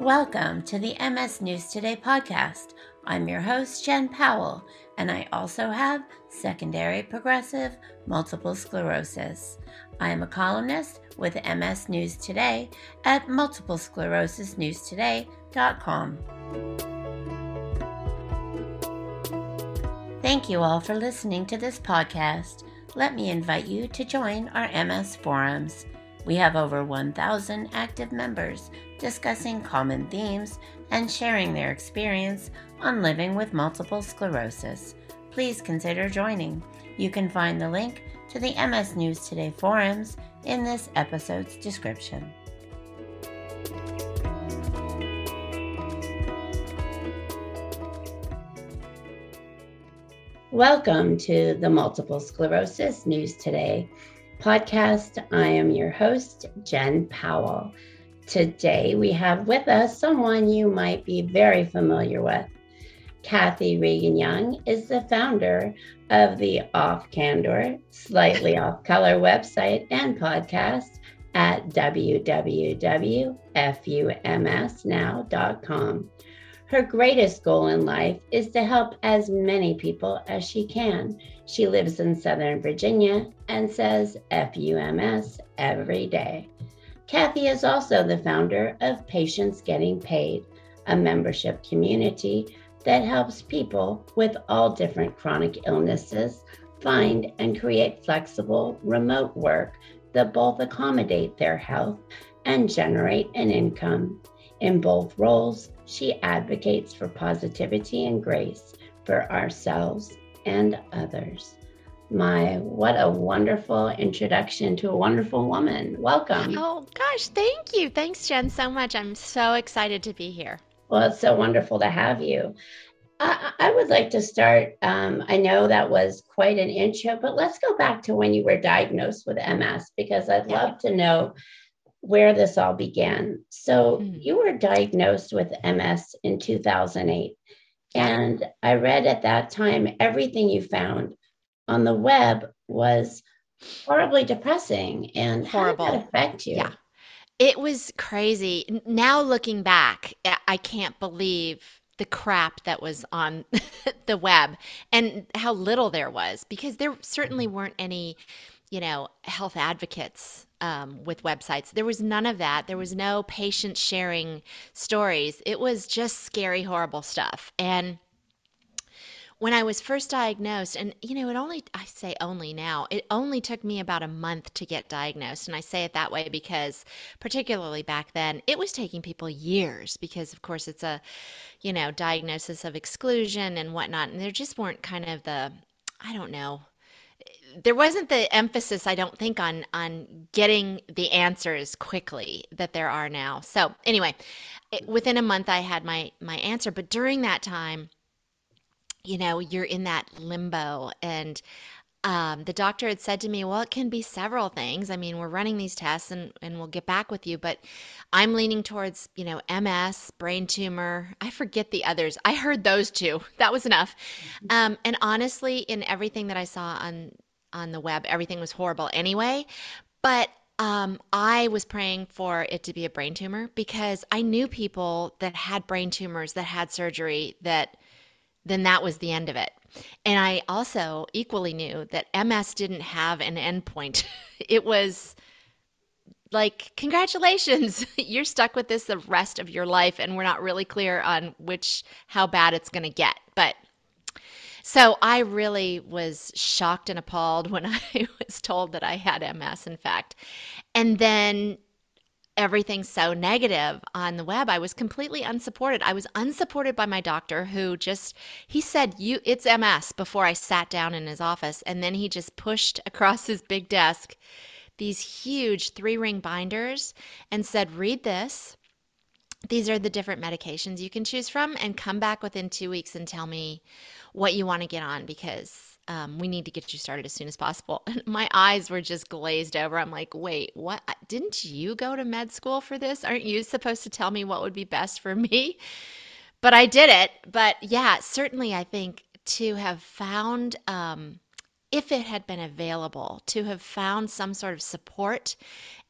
Welcome to the MS News Today podcast. I'm your host, Jen Powell, and I also have secondary progressive multiple sclerosis. I am a columnist with MS News Today at multiplesclerosisnewstoday.com. Thank you all for listening to this podcast. Let me invite you to join our MS forums. We have over 1,000 active members discussing common themes and sharing their experience on living with multiple sclerosis. Please consider joining. You can find the link to the MS News Today forums in this episode's description. Welcome to the Multiple Sclerosis News Today podcast. I am your host, Jen Powell. Today we have with us someone you might be very familiar with. Kathy Regan-Young is the founder of the Off Candor, Slightly Off Color website and podcast at www.fumsnow.com. Her greatest goal in life is to help as many people as she can. She lives in Southern Virginia and says FUMS every day. Kathy is also the founder of Patients Getting Paid, a membership community that helps people with all different chronic illnesses find and create flexible remote work that both accommodate their health and generate an income. In both roles, she advocates for positivity and grace for ourselves and others. What a wonderful introduction to a wonderful woman. Welcome. Oh, gosh, thank you. Thanks, Jen, so much. I'm so excited to be here. Well, it's so wonderful to have you. I would like to start. I know that was quite an intro, but let's go back to when you were diagnosed with MS, because I'd love to know where this all began. So you were diagnosed with MS in 2008. And I read at that time, everything you found on the web was horribly depressing. And horrible. How did that affect you? Yeah, it was crazy. Now looking back, I can't believe the crap that was on the web and how little there was, because there certainly weren't any, health advocates with websites. There was none of that. There was no patient sharing stories. It was just scary, horrible stuff. And when I was first diagnosed, and I say only now, it only took me about a month to get diagnosed. And I say it that way because, particularly back then, it was taking people years because, of course, it's a, diagnosis of exclusion and whatnot. And there just weren't kind of there wasn't the emphasis, I don't think, on getting the answers quickly that there are now. So anyway, within a month, I had my answer. But during that time, you're in that limbo. And the doctor had said to me, well, it can be several things. I mean, we're running these tests and we'll get back with you, but I'm leaning towards, MS, brain tumor. I forget the others. I heard those two. That was enough. And honestly, in everything that I saw on the web, everything was horrible anyway. But I was praying for it to be a brain tumor because I knew people that had brain tumors that had surgery then that was the end of it. And I also equally knew that MS didn't have an endpoint. It was like, congratulations, you're stuck with this the rest of your life, and we're not really clear on how bad it's going to get. But so I really was shocked and appalled when I was told that I had MS, in fact. And then everything's so negative on the web. I was completely unsupported. I was unsupported by my doctor he said, it's MS before I sat down in his office. And then he just pushed across his big desk these huge 3-ring binders and said, read this. These are the different medications you can choose from, and come back within 2 weeks and tell me what you want to get on, because we need to get you started as soon as possible. And my eyes were just glazed over. I'm like, wait, what? Didn't you go to med school for this? Aren't you supposed to tell me what would be best for me? But I did it. But yeah, certainly I think to have found, if it had been available, to have found some sort of support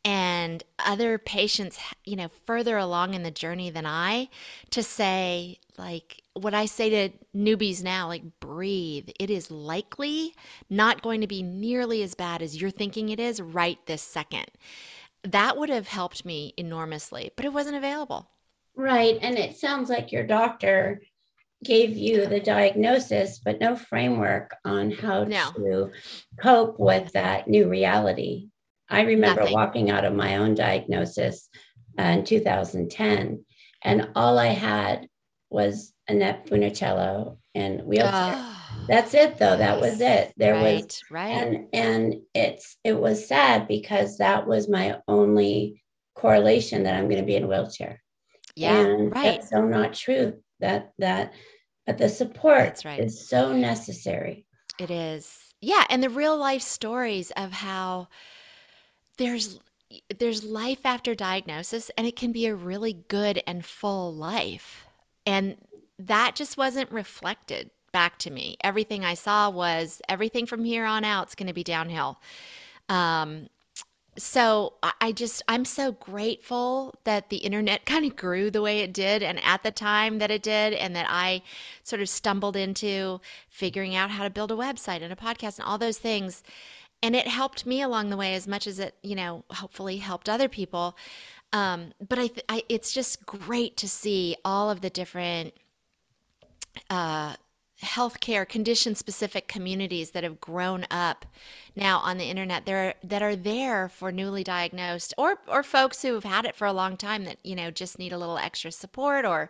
and other patients, further along in the journey than I, to say, like, what I say to newbies now, like, breathe. It is likely not going to be nearly as bad as you're thinking it is right this second. That would have helped me enormously, but it wasn't available. Right. And it sounds like your doctor gave you the diagnosis, but no framework on how No, to cope with nothing, that new reality. I remember nothing. walking out of my own diagnosis in 2010, and all I had was Annette Funicello in wheelchair. Oh, That's it, though. That was yes. it. There was, Right, right. and it was sad because that was my only correlation that I'm going to be in a wheelchair, Yeah, and right. that's so not true. That but the support That's right. is so necessary. It is. Yeah, and the real life stories of how there's there's life after diagnosis, and it can be a really good and full life. And that just wasn't reflected back to me. Everything I saw was everything from here on out is going to be downhill. Um, so I'm so grateful that the internet kind of grew the way it did and at the time that it did, and that I sort of stumbled into figuring out how to build a website and a podcast and all those things. And it helped me along the way as much as it, hopefully helped other people. But it's just great to see all of the different uh, healthcare condition specific communities that have grown up now on the internet there that are there for newly diagnosed or folks who have had it for a long time that just need a little extra support, or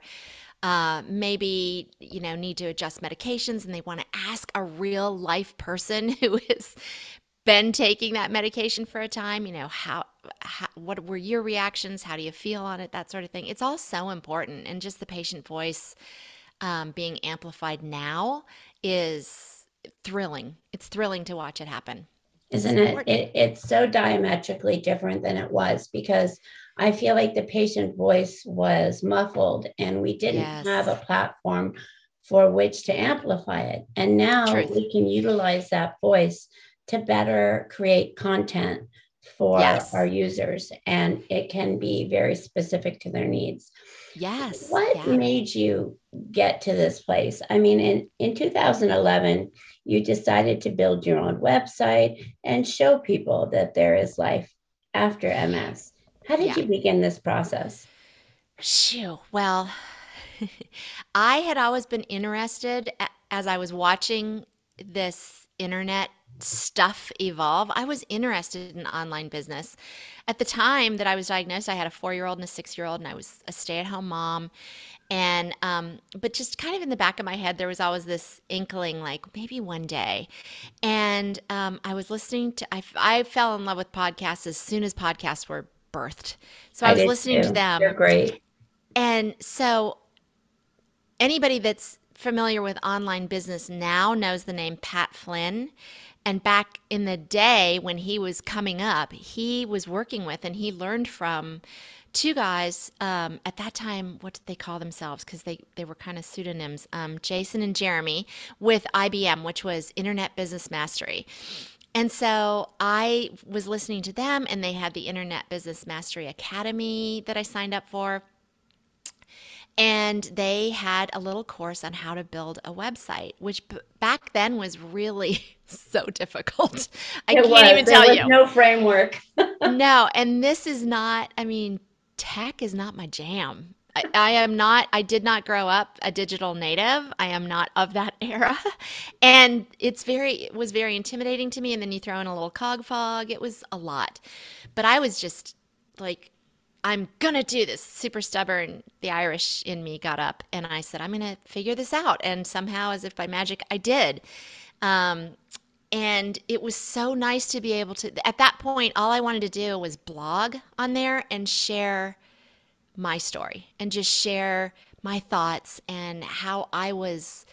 maybe need to adjust medications and they want to ask a real life person who has been taking that medication for a time, how what were your reactions, how do you feel on it, that sort of thing. It's all so important, and just the patient voice being amplified now is thrilling. It's thrilling to watch it happen. It's Isn't it? important. It's so diametrically different than it was because I feel like the patient voice was muffled and we didn't have a Yes. platform for which to amplify it. And now Truth. we can utilize that voice to better create content for our Yes. users, and it can be very specific to their needs. Yes. What Yeah. made you get to this place? I mean, in 2011, you decided to build your own website and show people that there is life after MS. How did Yeah. you begin this process? Shoo. Well, I had always been interested as I was watching this internet stuff evolve. I was interested in online business. At the time that I was diagnosed, I had a 4-year-old and a 6-year-old, and I was a stay-at-home mom. And but just kind of in the back of my head, there was always this inkling, like maybe one day. And I was listening to, I fell in love with podcasts as soon as podcasts were birthed. So I I was did listening to too. They're them. great. And so anybody that's familiar with online business now knows the name Pat Flynn. And back in the day when he was coming up, he was working with and he learned from two guys at that time. What did they call themselves? Because they were kind of pseudonyms. Jason and Jeremy with IBM, which was Internet Business Mastery. And so I was listening to them, and they had the Internet Business Mastery Academy that I signed up for. And they had a little course on how to build a website, which back then was really so difficult. I It can't was. even There tell was you. no framework. No, and this is not, I mean, tech is not my jam. I am not, I did not grow up a digital native. I am not of that era. And it was very intimidating to me. And then you throw in a little cog fog. It was a lot. But I was just like, I'm gonna do this. Super stubborn. The Irish in me got up and I said, I'm gonna figure this out. And somehow, as if by magic, I did. Um, and it was so nice to be able to, at that point, all I wanted to do was blog on there and share my story and just share my thoughts and how I was,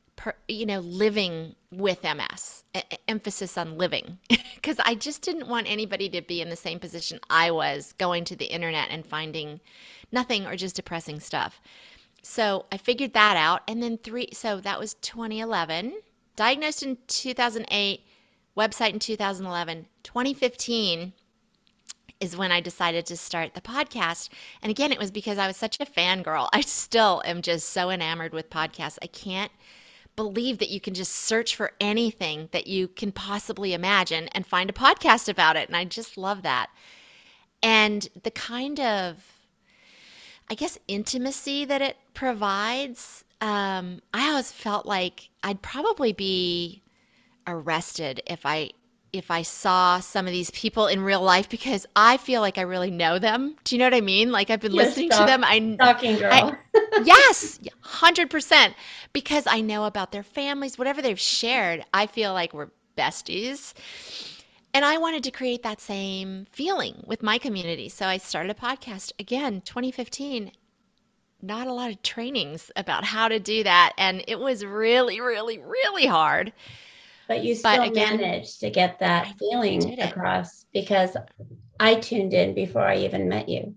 living with MS. Emphasis on living, because I just didn't want anybody to be in the same position I was, going to the internet and finding nothing or just depressing stuff. So I figured that out. And then so that was 2011, diagnosed in 2008, website in 2011. 2015 is when I decided to start the podcast. And again, it was because I was such a fangirl. I still am just so enamored with podcasts. I can't believe that you can just search for anything that you can possibly imagine and find a podcast about it. And I just love that. And the kind of, I guess, intimacy that it provides, I always felt like I'd probably be arrested if I saw some of these people in real life because I feel like I really know them. Do you know what I mean? Like I've been You're listening to them. stalking I girl. yes, 100% because I know about their families, whatever they've shared. I feel like we're besties. And I wanted to create that same feeling with my community. So I started a podcast again, 2015. Not a lot of trainings about how to do that. And it was really, really, really hard. But you But still again, managed to get that I feeling did it. across because I tuned in before I even met you.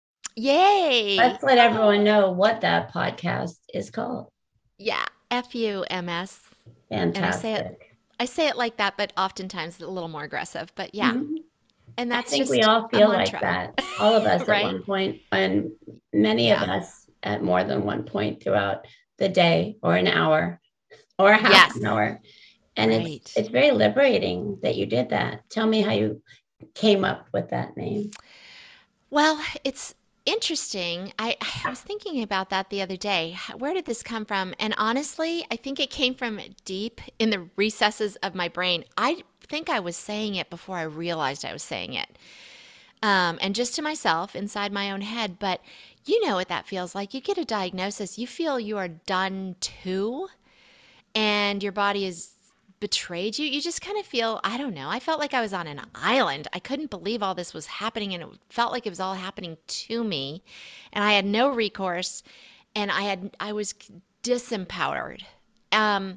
Yay! Let's let everyone Oh, know what that podcast is called. yeah, FUMS. And Fantastic. I say it like that, but oftentimes a little more aggressive. But yeah, Mhm. and I that's think we just all a feel like mantra, that. All of us at right? one point, and many of Yeah. us at more than one point throughout the day or an hour or a half Yes. an hour. And Right. it's very liberating that you did that. Tell me how you came up with that name. Well, it's interesting. I was thinking about that the other day. Where did this come from? And honestly, I think it came from deep in the recesses of my brain. I think I was saying it before I realized I was saying it. And just to myself inside my own head. But you know what that feels like. You get a diagnosis, you feel you are done too, and your body has betrayed you. You just kind of feel, I don't know. I felt like I was on an island. I couldn't believe all this was happening, and it felt like it was all happening to me, and I had no recourse, and I was disempowered. Um,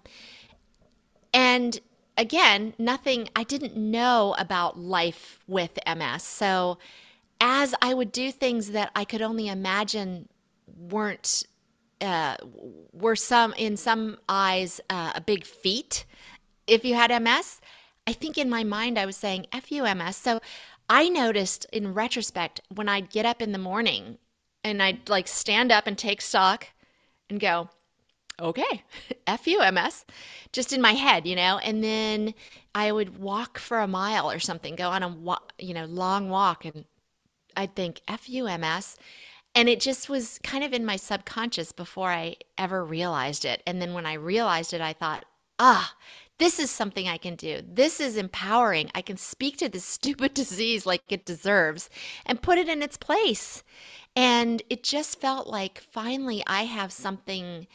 and again, nothing, I didn't know about life with MS. So as I would do things that I could only imagine weren't uh, were some in some eyes a big feat if you had MS. I think in my mind I was saying FUMS. So I noticed in retrospect when I'd get up in the morning and I'd like stand up and take stock and go, okay, FUMS, just in my head, and then I would walk for a mile or something, go on a long walk, and I'd think FUMS. And it just was kind of in my subconscious before I ever realized it. And then when I realized it, I thought, ah, this is something I can do. This is empowering. I can speak to this stupid disease like it deserves and put it in its place. And it just felt like finally I have something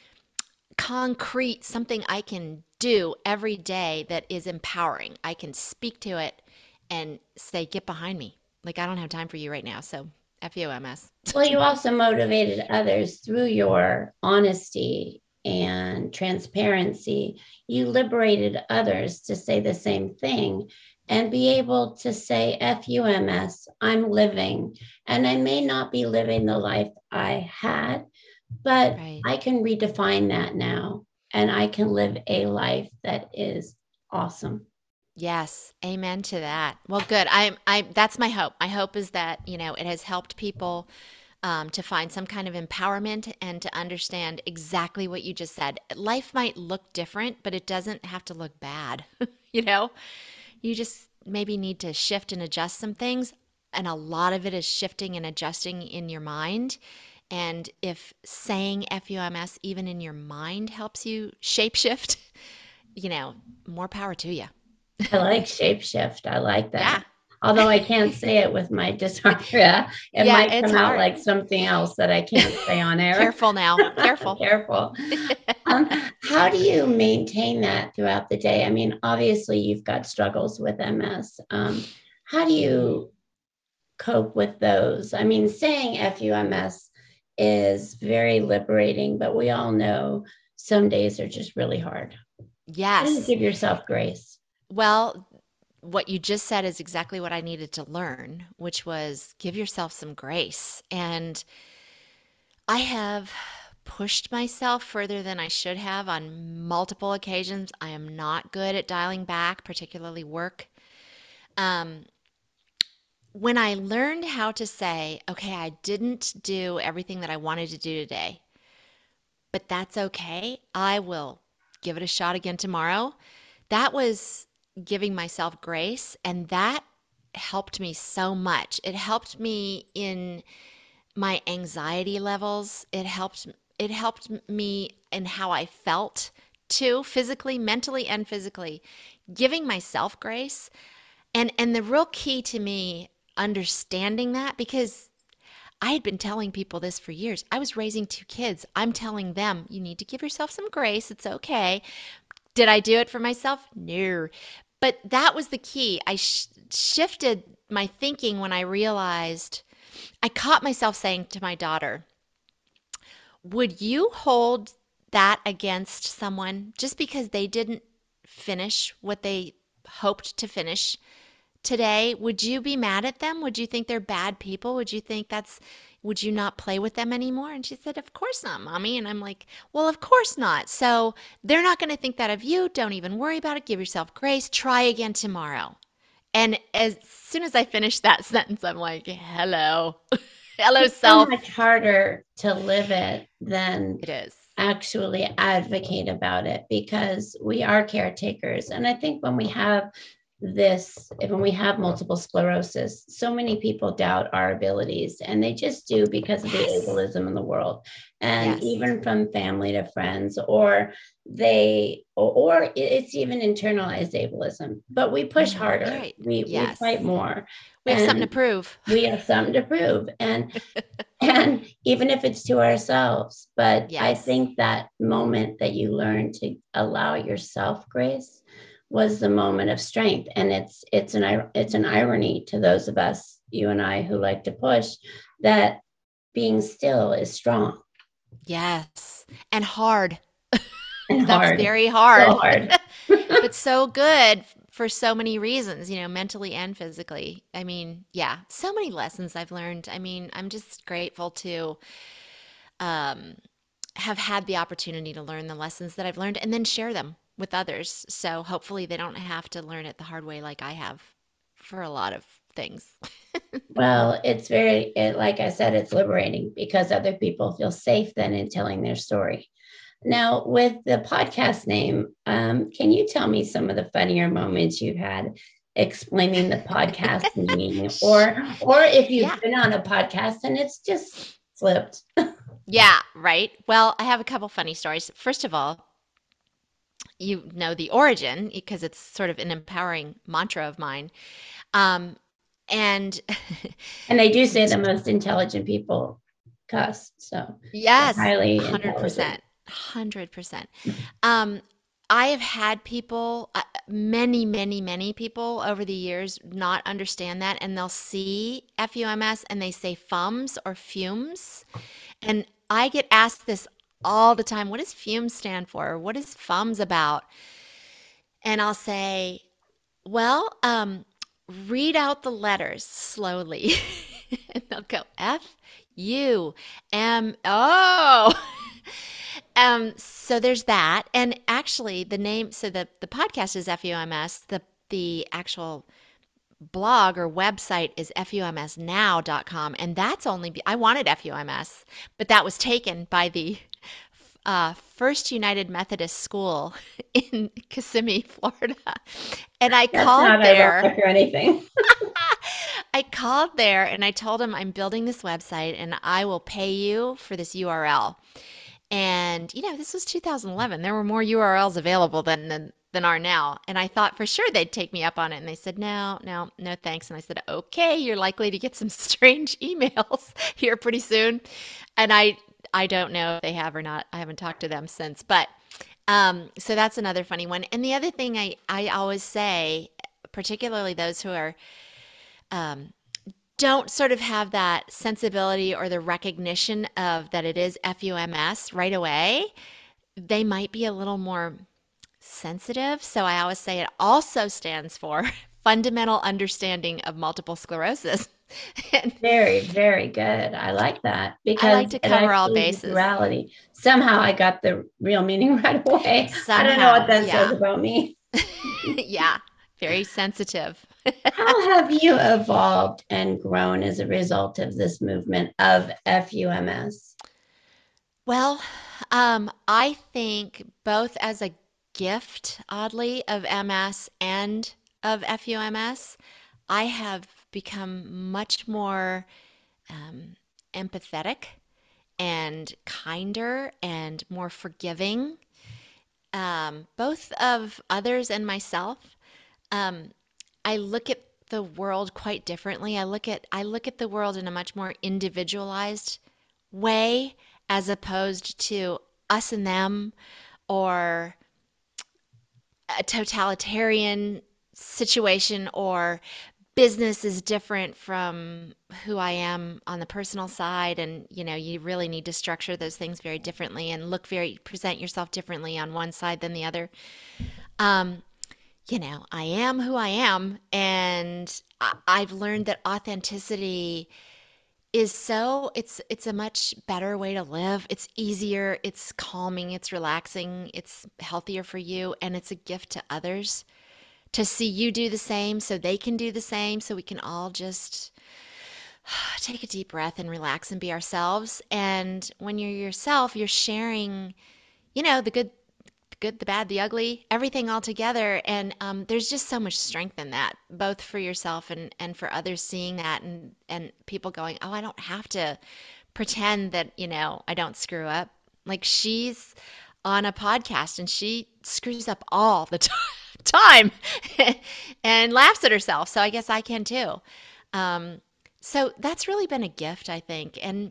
concrete, something I can do every day that is empowering. I can speak to it and say, get behind me. Like, I don't have time for you right now. So, FUMS. Well, you also motivated others through your honesty and transparency. You liberated others to say the same thing and be able to say, FUMS, I'm living. And I may not be living the life I had, but Right. I can redefine that now and I can live a life that is awesome. Yes, amen to that. Well, good. I that's my hope. My hope is that, it has helped people to find some kind of empowerment and to understand exactly what you just said. Life might look different, but it doesn't have to look bad. You know, you just maybe need to shift and adjust some things, and a lot of it is shifting and adjusting in your mind. And if saying FUMS even in your mind helps you shapeshift, you know, more power to you. I like shapeshift. I like that. Yeah. Although I can't say it with my dysarthria, it Yeah, might it's come out hard. like something else that I can't say on air. Careful now. Careful. Careful. Um, how do you maintain that throughout the day? I mean, obviously, you've got struggles with MS. How do you cope with those? I mean, saying FUMS is very liberating, but we all know some days are just really hard. How do you Yes. give yourself grace? Well, what you just said is exactly what I needed to learn, which was give yourself some grace. And I have pushed myself further than I should have on multiple occasions. I am not good at dialing back, particularly work. Um, when I learned how to say, okay, I didn't do everything that I wanted to do today, but that's okay. I will give it a shot again tomorrow. That was giving myself grace, and that helped me so much. It helped me in my anxiety levels. It helped me in how I felt too, physically, mentally and physically. Giving myself grace. And the real key to me understanding that, because I had been telling people this for years. I was raising two kids. I'm telling them, you need to give yourself some grace. It's okay. Did I do it for myself? No. But that was the key. I shifted my thinking when I realized I caught myself saying to my daughter, would you hold that against someone just because they didn't finish what they hoped to finish today? Would you be mad at them? Would you think they're bad people? Would you not play with them anymore? And she said, of course not, Mommy. And I'm like, well, of course not. So they're not going to think that of you. Don't even worry about it. Give yourself grace. Try again tomorrow. And as soon as I finished that sentence, I'm like, hello, hello, It's so self. much harder to live it than It is. actually advocate about it because we are caretakers. And I think when we have multiple sclerosis, so many people doubt our abilities and they just do because of the Yes. ableism in the world. And Yes. even from family to friends, or it's even internalized ableism, but we push harder. Right. We Yes. fight more. We have something to And prove. we have something to prove. And even if it's to ourselves. But I Yes. think that moment that you learn to allow yourself grace was the moment of strength. And it's an irony to those of us, you and I, who like to push, that being still is strong Yes. And hard. and That's hard, very so hard, hard. but so good for so many reasons, mentally and physically. I mean, yeah, so many lessons I've learned. I mean, I'm just grateful to um, have had the opportunity to learn the lessons that I've learned and then share them with others. So hopefully they don't have to learn it the hard way like I have for a lot of things. Well, like I said, it's liberating because other people feel safe then in telling their story. Now, with the podcast name, can you tell me some of the funnier moments you've had explaining the podcast meaning, or if Yeah. you've been on a podcast and it's just slipped? Yeah, right. Well, I have a couple funny stories. First of all, you know the origin because it's sort of an empowering mantra of mine. Um, and And they do say the most intelligent people cuss, so they're yes, highly intelligent. 100%, 100%. Um, I have had people, many, many, many people over the years not understand that, and they'll see FUMS and they say FUMS or fumes. And I get asked this all the time. What does fumes stand for? What is FUMS about? And I'll say, well, read out the letters slowly. And they'll go FUMO. So there's that. And actually the name, so the podcast is FUMS. The actual blog or website is fumsnow.com. And that's I wanted FUMS, but that was taken by the First United Methodist School in Kissimmee, Florida. And I That's called not there. ironic or anything. I called there and I told him I'm building this website and I will pay you for this URL. And this was 2011. There were more URLs available than are now. And I thought for sure they'd take me up on it. And they said, no, no, no, thanks. And I said, okay, you're likely to get some strange emails here pretty soon. And I don't know if they have or not. I haven't talked to them since. But so that's another funny one. And the other thing I always say, particularly those who are um, don't sort of have that sensibility or the recognition of that it is FUMS right away, they might be a little more sensitive. So I always say it also stands for fundamental understanding of multiple sclerosis. And Very, very good. I like that I like because to it cover all actually is a bases. duality. Somehow I got the real meaning right away. I don't know what Somehow, that says yeah. about me. Yeah. Very sensitive. How have you evolved and grown as a result of this movement of FUMS? Well, I think both as a gift, oddly, of MS and of FUMS, I have become much more um, empathetic and kinder and more forgiving, both of others and myself. Um, I look at the world quite differently. I look at the world in a much more individualized way as opposed to us and them or a totalitarian situation or business is different from who I am on the personal side. And, you really need to structure those things very differently and present yourself differently on one side than the other. Um, I am who I am. And I've learned that authenticity it's a much better way to live. It's easier, it's calming, it's relaxing, it's healthier for you, and it's a gift to others to see you do the same so they can do the same so we can all just take a deep breath and relax and be ourselves. And when you're yourself, you're sharing, the good, the bad, the ugly, everything all together. And there's just so much strength in that, both for yourself and for others seeing that and people going, oh, I don't have to pretend that, I don't screw up. Like she's on a podcast and she screws up all the time and laughs at herself. So I guess I can too. Um, so that's really been a gift, I think. And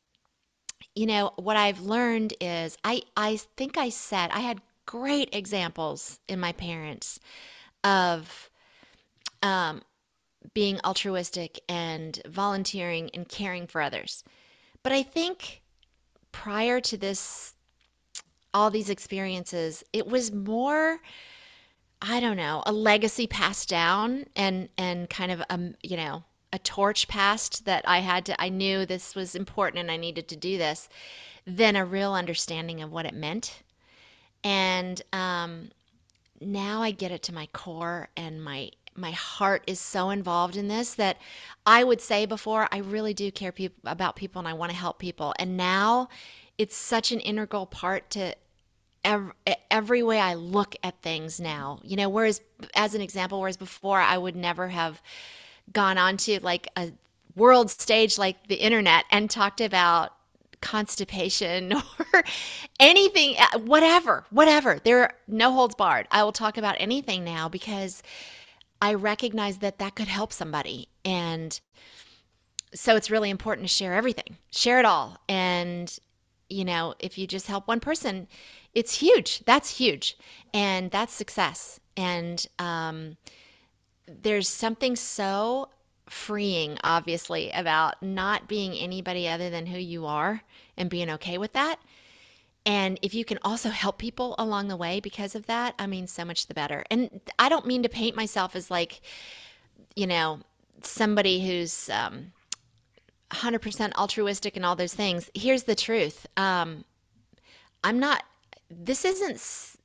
what I've learned is I think I said I had great examples in my parents of um, being altruistic and volunteering and caring for others. But I think prior to this, all these experiences, it was more, I don't know, a legacy passed down and kind of a torch passed that I knew this was important and I needed to do this, than a real understanding of what it meant. And now I get it to my core, and my heart is so involved in this that I would say before I really do care about people and I want to help people. And now it's such an integral part to every, every way I look at things now. Whereas as an example, whereas before I would never have gone onto like a world stage like the internet and talked about constipation or anything, whatever. There are no holds barred. I will talk about anything now because I recognize that that could help somebody. And so it's really important to share everything, share it all. And, if you just help one person, it's huge. That's huge. And that's success. And there's something so freeing, obviously, about not being anybody other than who you are and being okay with that. And if you can also help people along the way because of that, I mean, so much the better. And I don't mean to paint myself as like, you know, somebody who's 100% altruistic and all those things. Here's the truth. I'm not, this isn't,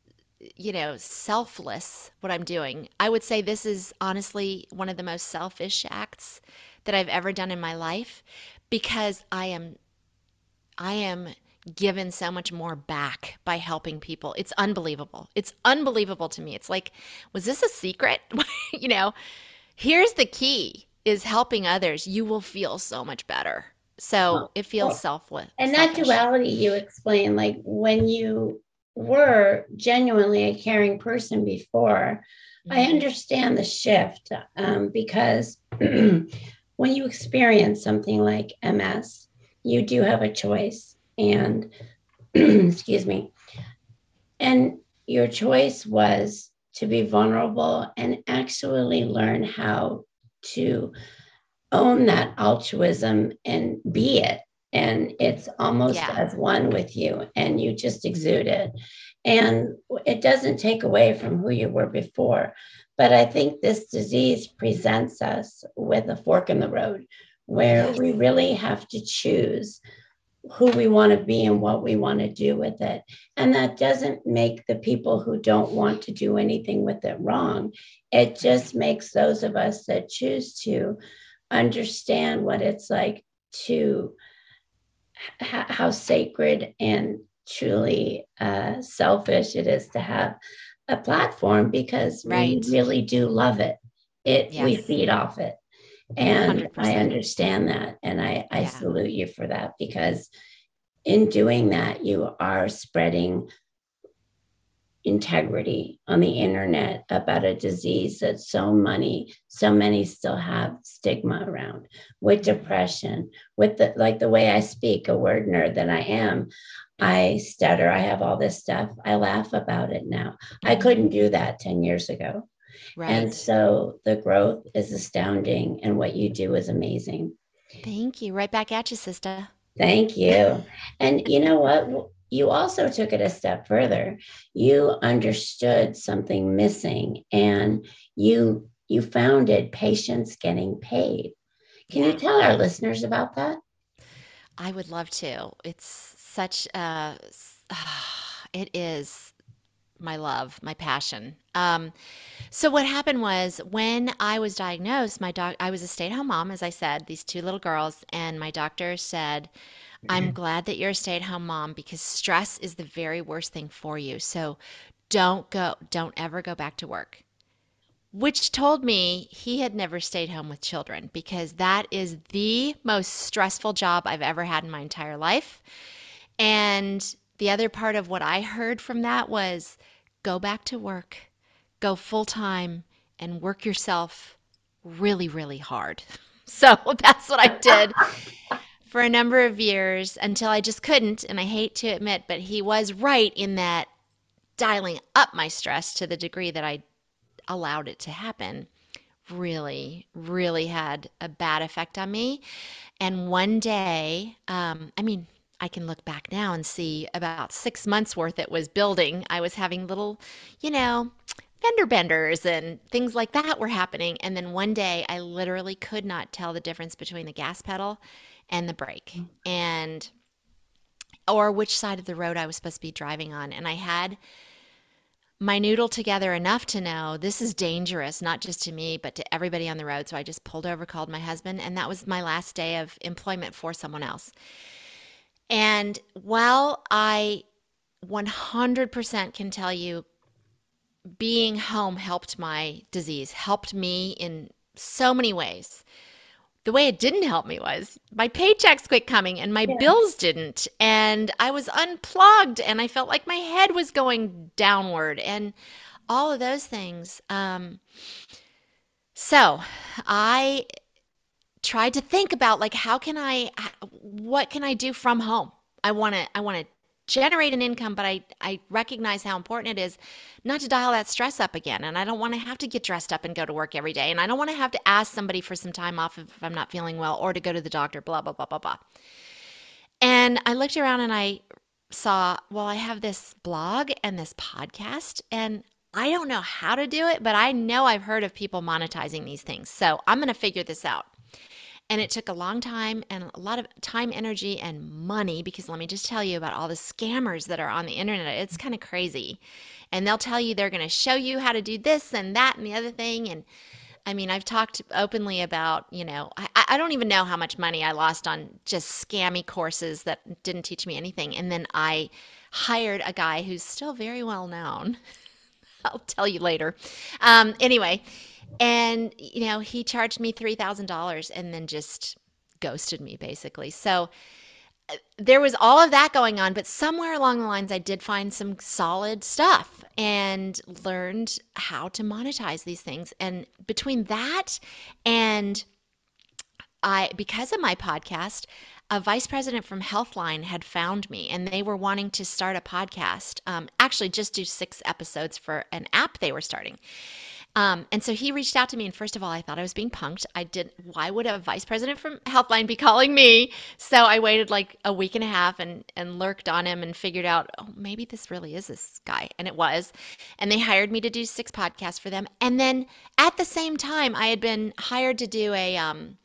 selfless what I'm doing. I would say this is honestly one of the most selfish acts that I've ever done in my life because I am given so much more back by helping people. It's unbelievable. It's unbelievable to me. It's like, was this a secret? you know, Here's the key is helping others. You will feel so much better. So Well, it feels well, selfless, and that selfish. duality you explain, like when you were genuinely a caring person before, I Hmm. understand the shift because when you experience something like MS, you do have a choice. And excuse me, and your choice was to be vulnerable and actually learn how to own that altruism and be it. And it's almost Yeah. as one with you, and you just exude it. And it doesn't take away from who you were before. But I think this disease presents us with a fork in the road where Yes. we really have to choose who we want to be and what we want to do with it. And that doesn't make the people who don't want to do anything with it wrong. It just makes those of us that choose to understand what it's like to how sacred and truly selfish it is to have a platform because we Right. really do love it. We Yes. feed off it. And I 100%. understand that. And I Yeah. salute you for that because in doing that, you are spreading integrity on the internet about a disease that so many still have stigma around with Mhm. depression, with the like the way I speak, a word nerd that I am. I stutter, I have all this stuff. I laugh about it now. I Mhm. couldn't do that 10 years ago. And Right. so the growth is astounding and what you do is amazing. Thank you. Right back at you, sister. Thank you. And you know what? You also took it a step further. You understood something missing and you founded Patients Getting Paid. Can you Yeah. tell our listeners about that? I would love to. It's such a, it is my love, my passion. So what happened was when I was diagnosed, I was a stay-at-home mom, as I said, these two little girls, and my doctor said, I'm glad that you're a stay-at-home mom because stress is the very worst thing for you. So don't ever go back to work. Which told me he had never stayed home with children because that is the most stressful job I've ever had in my entire life. And the other part of what I heard from that was go back to work, go full time, and work yourself really, really hard. So that's what I did for a number of years until I just couldn't. And I hate to admit, but he was right in that dialing up my stress to the degree that I allowed it to happen really, really had a bad effect on me. And one day, I mean, I can look back now and see about 6 months worth it was building. I was having little, you know, fender benders and things like that were happening. And then one day I literally could not tell the difference between the gas pedal and the brake and or which side of the road I was supposed to be driving on. And I had my noodle together enough to know this is dangerous, not just to me, but to everybody on the road. So I just pulled over, called my husband, and that was my last day of employment for someone else. And while I 100% can tell you being home helped my disease, helped me in so many ways. The way it didn't help me was my paychecks quit coming and my Yeah. bills didn't. And I was unplugged and I felt like my head was going downward and all of those things. So I tried to think about like what can I do from home? I want to generate an income, but I recognize how important it is not to dial that stress up again. And I don't want to have to get dressed up and go to work every day. And I don't want to have to ask somebody for some time off if I'm not feeling well or to go to the doctor, blah, blah, blah, blah, blah. And I looked around and I saw, well, I have this blog and this podcast, and I don't know how to do it, but I know I've heard of people monetizing these things. So I'm going to figure this out. And it took a long time and a lot of time, energy, and money because let me just tell you about all the scammers that are on the internet. It's kind of crazy. And they'll tell you they're going to show you how to do this and that and the other thing. And I mean, I've talked openly about, I don't even know how much money I lost on just scammy courses that didn't teach me anything. And then I hired a guy who's still very well known. I'll tell you later. Anyway, and he charged me $3,000 and then just ghosted me basically. So there was all of that going on, but somewhere along the lines, I did find some solid stuff and learned how to monetize these things. And between that and because of my podcast, a vice president from Healthline had found me and they were wanting to start a podcast, actually, just do 6 episodes for an app they were starting. And so he reached out to me, and first of all, I thought I was being punked. I did. Why would a vice president from Healthline be calling me? So I waited like a week and a half and lurked on him and figured out, oh, maybe this really is this guy, and it was. And they hired me to do 6 podcasts for them. And then at the same time, I had been hired to do a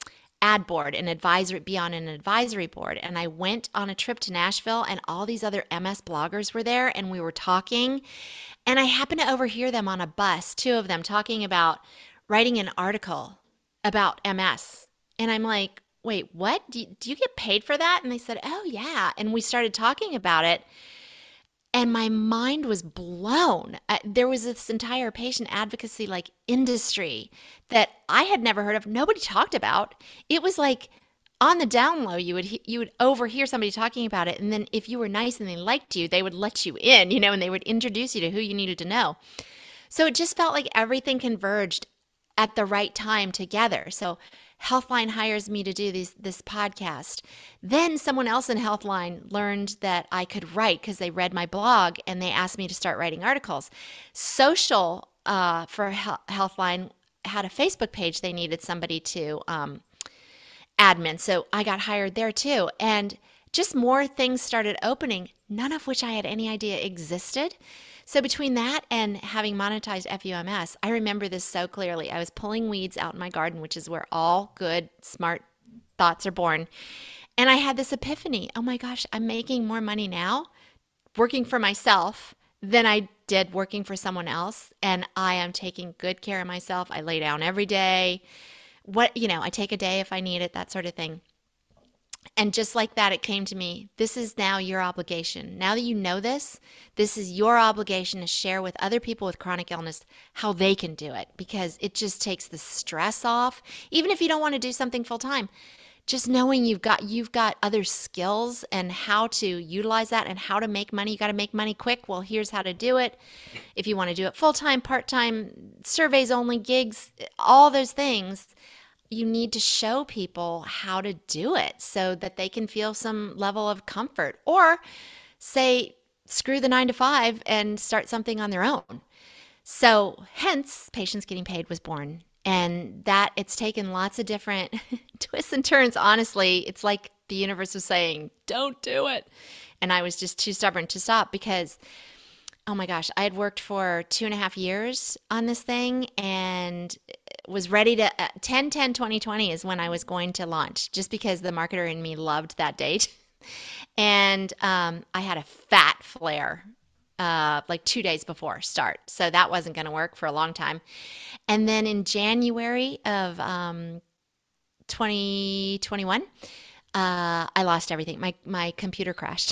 ad board, an advisory, be on an advisory board. And I went on a trip to Nashville, and all these other MS bloggers were there, and we were talking. And I happened to overhear them on a bus, two of them talking about writing an article about MS. And I'm like, wait, what? Do you get paid for that? And they said, oh, yeah. And we started talking about it. And my mind was blown. There was this entire patient advocacy like industry that I had never heard of. Nobody talked about. It was like on the down low, you would overhear somebody talking about it, and then if you were nice and they liked you, they would let you in, and they would introduce you to who you needed to know. So it just felt like everything converged at the right time together. So Healthline hires me to do this podcast. Then someone else in Healthline learned that I could write because they read my blog and they asked me to start writing articles. Social for Healthline had a Facebook page they needed somebody to admin. So I got hired there too. And just more things started opening, none of which I had any idea existed. So between that and having monetized FUMS, I remember this so clearly. I was pulling weeds out in my garden, which is where all good, smart thoughts are born. And I had this epiphany. Oh my gosh, I'm making more money now working for myself than I did working for someone else. And I am taking good care of myself. I lay down every day. I take a day if I need it, that sort of thing. And just like that, it came to me, this is now your obligation. Now that you know this is your obligation to share with other people with chronic illness how they can do it because it just takes the stress off. Even if you don't want to do something full time, just knowing you've got other skills and how to utilize that and how to make money. You got to make money quick. Well, here's how to do it. If you want to do it full time, part time, surveys only, gigs, all those things, you need to show people how to do it so that they can feel some level of comfort or say screw the 9 to 5 and start something on their own. So hence Patients Getting Paid was born. And that it's taken lots of different twists and turns. Honestly, it's like the universe was saying, don't do it. And I was just too stubborn to stop because oh my gosh, I had worked for 2.5 years on this thing and was ready to 10/10/2020 is when I was going to launch just because the marketer in me loved that date. And I had a fat flare like 2 days before start. So that wasn't going to work for a long time. And then in January of 2021, I lost everything. My computer crashed.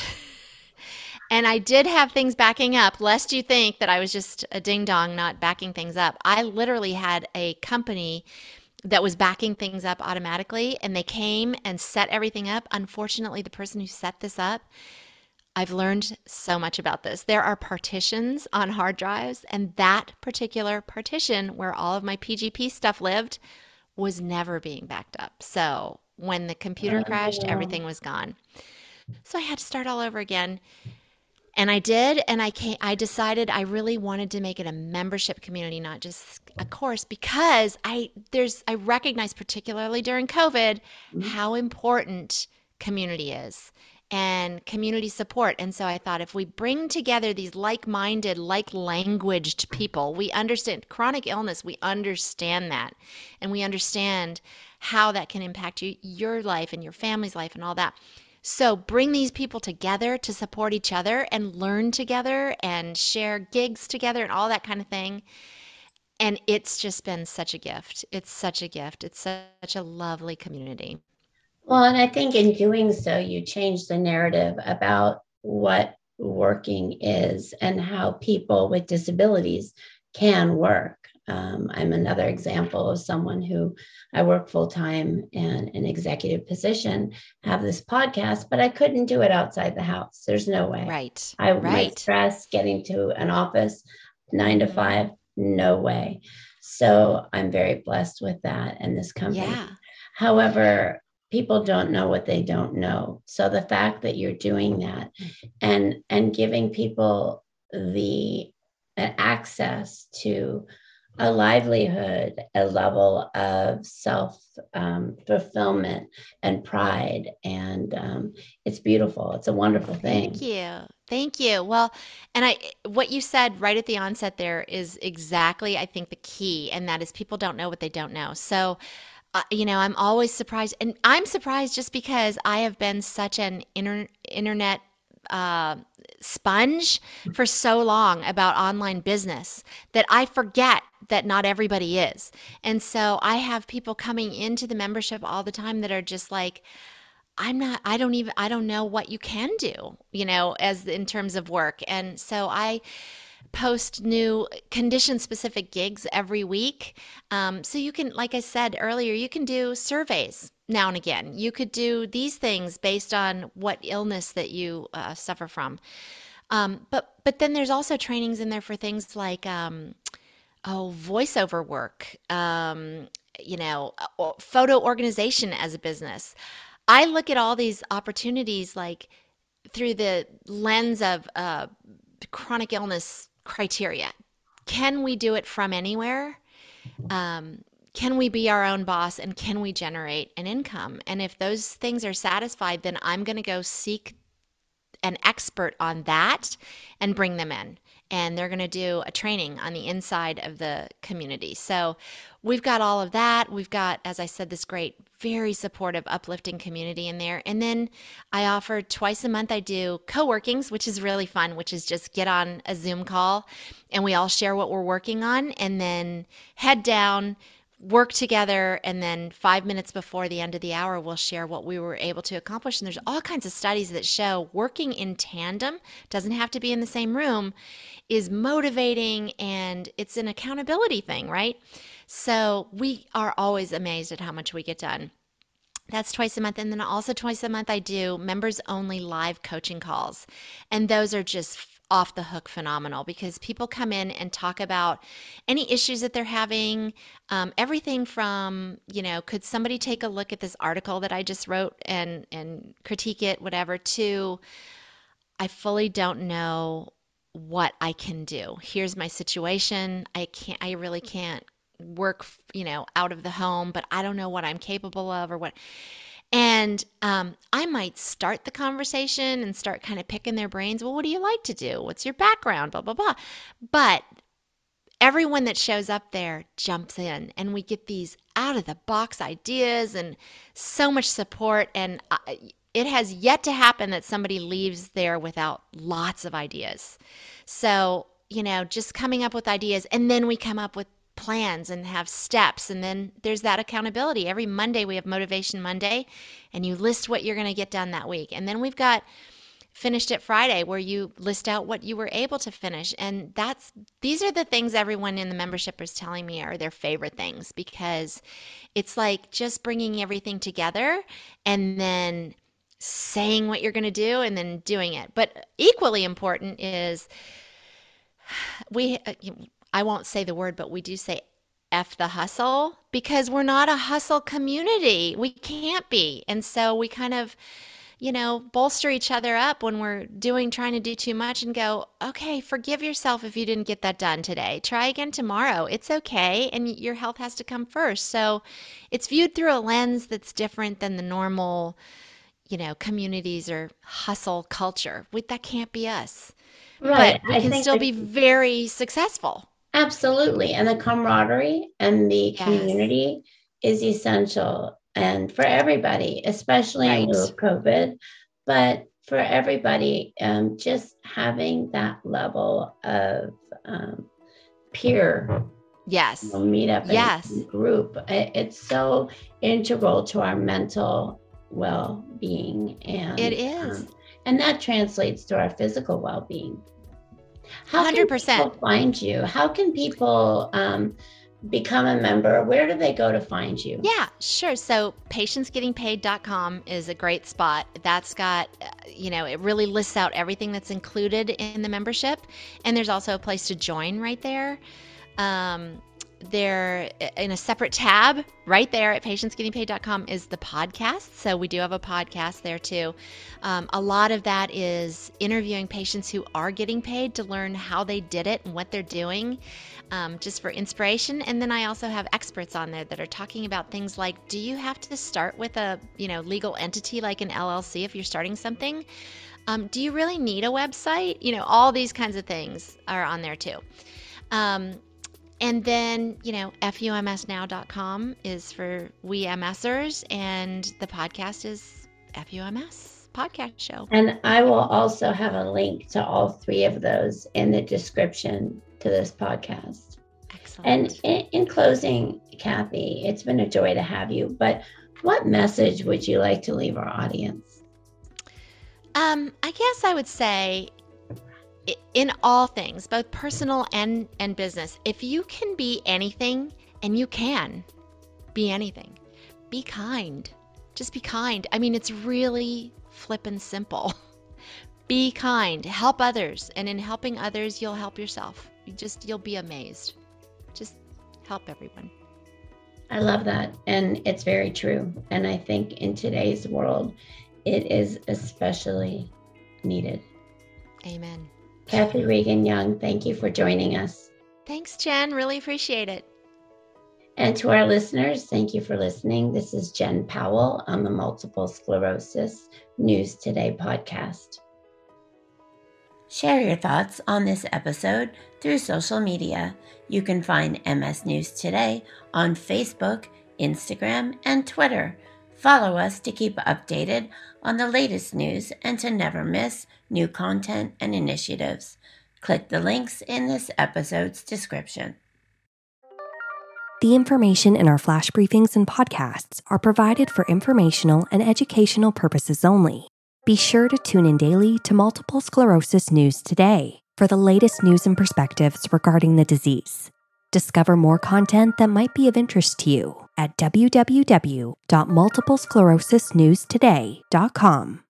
And I did have things backing up, lest you think that I was just a ding dong not backing things up. I literally had a company that was backing things up automatically, and they came and set everything up. Unfortunately, the person who set this up, I've learned so much about this. There are partitions on hard drives, and that particular partition where all of my PGP stuff lived was never being backed up. So when the computer crashed, No. everything was gone. So I had to start all over again. And I did, and I decided I really wanted to make it a membership community, not just a course, because I recognize particularly during COVID how important community is and community support. And so I thought if we bring together these like-minded, like-languaged people, we understand chronic illness, we understand that, and we understand how that can impact your life and your family's life and all that. So bring these people together to support each other and learn together and share gigs together and all that kind of thing. And it's just been such a gift. It's such a gift. It's such a lovely community. Well, and I think in doing so, you change the narrative about what working is and how people with disabilities can work. I'm another example of someone who I work full time and an executive position, have this podcast, but I couldn't do it outside the house. There's no way. Right. I my Right. stress getting to an office 9 to 5, Hmm. no way. So I'm very blessed with that and this company. Yeah. However, people don't know what they don't know. So the fact that you're doing that and giving people the access to a livelihood, a level of self fulfillment and pride, and it's beautiful. It's a wonderful Thank thing. you. Thank you. Well, and what you said right at the onset there is exactly, I think, the key, and that is people don't know what they don't know. So I'm always surprised, and I'm surprised just because I have been such an internet uh, sponge for so long about online business that I forget that not everybody is. And so I have people coming into the membership all the time that are just like, I don't know what you can do, as in terms of work. And so I post new condition specific gigs every week. So you can, like I said earlier, you can do surveys now and again. You could do these things based on what illness that you suffer from. But then there's also trainings in there for things like voiceover work, photo organization as a business. I look at all these opportunities like through the lens of chronic illness criteria. Can we do it from anywhere? Um, can we be our own boss and can we generate an income? And if those things are satisfied, then I'm going to go seek an expert on that and bring them in. And they're going to do a training on the inside of the community. So we've got all of that. We've got, as I said, this great, very supportive, uplifting community in there. And then I offer twice a month, I do co-workings, which is really fun, which is just get on a Zoom call and we all share what we're working on and then head down, work together, and then 5 minutes before the end of the hour, we'll share what we were able to accomplish. And there's all kinds of studies that show working in tandem, doesn't have to be in the same room, is motivating and it's an accountability thing, right? So we are always amazed at how much we get done. That's twice a month. And then also twice a month, I do members only live coaching calls. And those are just off the hook phenomenal because people come in and talk about any issues that they're having. Everything from, could somebody take a look at this article that I just wrote and critique it, whatever, to I fully don't know what I can do. Here's my situation. I really can't work, out of the home, but I don't know what I'm capable of or what. And I might start the conversation and start kind of picking their brains. Well, what do you like to do? What's your background? Blah, blah, blah. But everyone that shows up there jumps in, and we get these out of the box ideas and so much support. And it has yet to happen that somebody leaves there without lots of ideas. So, just coming up with ideas, and then we come up with plans and have steps. And then there's that accountability. Every Monday we have Motivation Monday, and you list what you're going to get done that week. And then we've got Finished It Friday where you list out what you were able to finish. And these are the things everyone in the membership is telling me are their favorite things because it's like just bringing everything together and then saying what you're going to do and then doing it. But equally important is we I won't say the word, but we do say F the hustle because we're not a hustle community. We can't be. And so we kind of, bolster each other up when we're trying to do too much and go, okay, forgive yourself if you didn't get that done today. Try again tomorrow. It's okay. And your health has to come first. So it's viewed through a lens that's different than the normal, communities or hustle culture. That can't be us. But Right. we I can think still that be very successful. absolutely. And the camaraderie and the Yes. community is essential and for everybody, especially in lieu Right. of COVID, but for everybody, just having that level of peer Yes. meet up and Yes. group. It's so integral to our mental well-being It is. and that translates to our physical well-being. How can 100%. people find you? How can people become a member? Where do they go to find you? Yeah, sure. So patientsgettingpaid.com is a great spot. That's got, it really lists out everything that's included in the membership. And there's also a place to join right there. Um, there in a separate tab right there at patientsgettingpaid.com is the podcast. So we do have a podcast there too. A lot of that is interviewing patients who are getting paid to learn how they did it and what they're doing, just for inspiration. And then I also have experts on there that are talking about things like, do you have to start with a legal entity like an LLC if you're starting something? Do you really need a website? All these kinds of things are on there too. Um, And then, FUMSnow.com is for we MSers, and the podcast is FUMS Podcast Show. And I will also have a link to all three of those in the description to this podcast. Excellent. And in closing, Kathy, it's been a joy to have you, but what message would you like to leave our audience? I guess I would say, in all things, both personal and business, if you can be anything, and you can be anything, be kind. Just be kind. I mean, it's really flippin' simple. Be kind. Help others. And in helping others, you'll help yourself. You'll be amazed. Just help everyone. I love that. And it's very true. And I think in today's world, it is especially needed. Amen. Kathy Regan-Young, thank you for joining us. Thanks, Jen. Really appreciate it. And to our listeners, thank you for listening. This is Jen Powell on the Multiple Sclerosis News Today podcast. Share your thoughts on this episode through social media. You can find MS News Today on Facebook, Instagram, and Twitter. Follow us to keep updated on the latest news and to never miss new content and initiatives. Click the links in this episode's description. The information in our flash briefings and podcasts are provided for informational and educational purposes only. Be sure to tune in daily to Multiple Sclerosis News Today for the latest news and perspectives regarding the disease. Discover more content that might be of interest to you at www.multiplesclerosisnewstoday.com.